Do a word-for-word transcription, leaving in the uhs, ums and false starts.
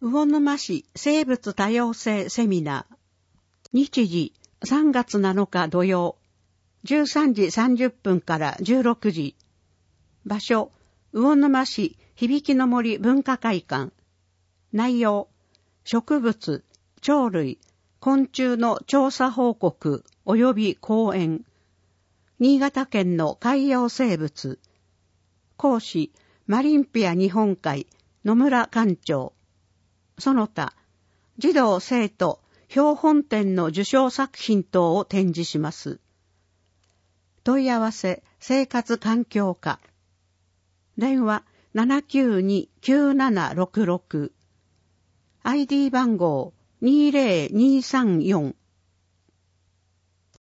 魚沼市生物多様性セミナー。日時さんがつなのか土曜、じゅうさんじさんじゅっぷんからじゅうろくじ。場所、魚沼市響の森文化会館。内容、植物、鳥類、昆虫の調査報告及び講演。新潟県の海洋生物。講師、マリンピア日本海野村館長。その他、児童生徒標本展の受賞作品等を展示します。問い合わせ生活環境課。電話 ななきゅうに きゅうななろくろく。アイディー 番号 にーぜろにーさんよん